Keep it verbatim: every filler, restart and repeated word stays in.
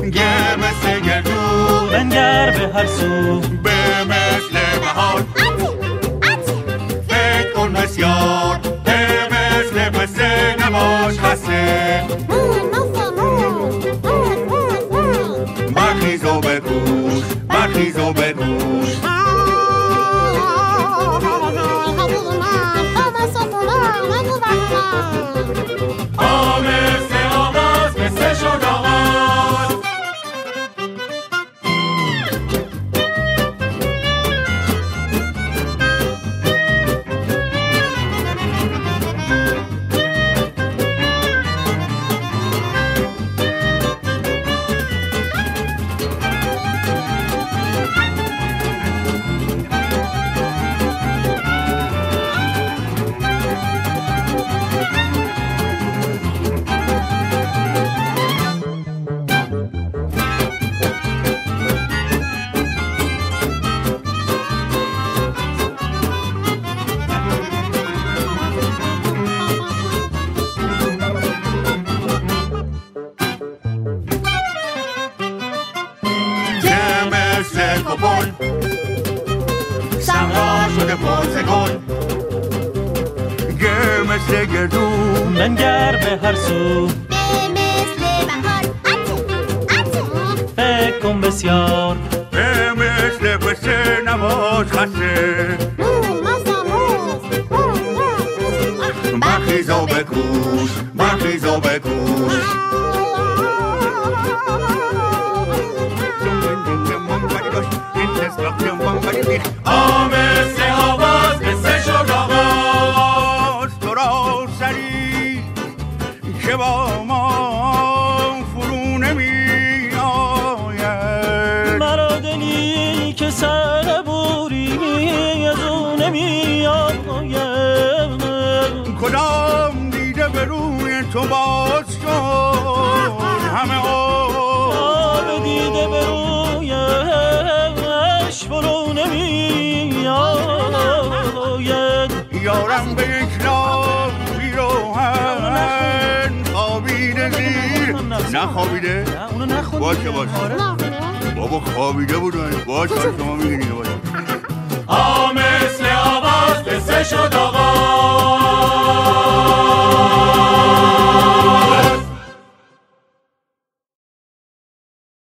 گه مثل گردون بنگر به هر سو، به مثل بهار فکر کن بسیار، به مثل پسته نباش خسته، برخیز و بکوش، برخیز و بکوش. آمسته آواز مثل شد آواز. مثل گردون بنگر به هر سو، به مثل بهار فکر کن بسیار، به مثل پسته نباش خسته، برخیز و بکوش، برخیز و بکوش. آمسته آواز مثل شد آواز. تو را سری که با ما فرو نمی آید، مرا دلی که سر بوری از او نمی آید. کدام دیده به روی تو باز شد، همه آب دیده به رویش فرو نمی آید. یارم به یک لاب بیروهن خوابیده زیر، نخوابیده؟ نه اونو نخوندی. باشه باشه بابا خوابیده بودن. باشه شما میگنید باشه. آمسته آواز مثل شد آواز.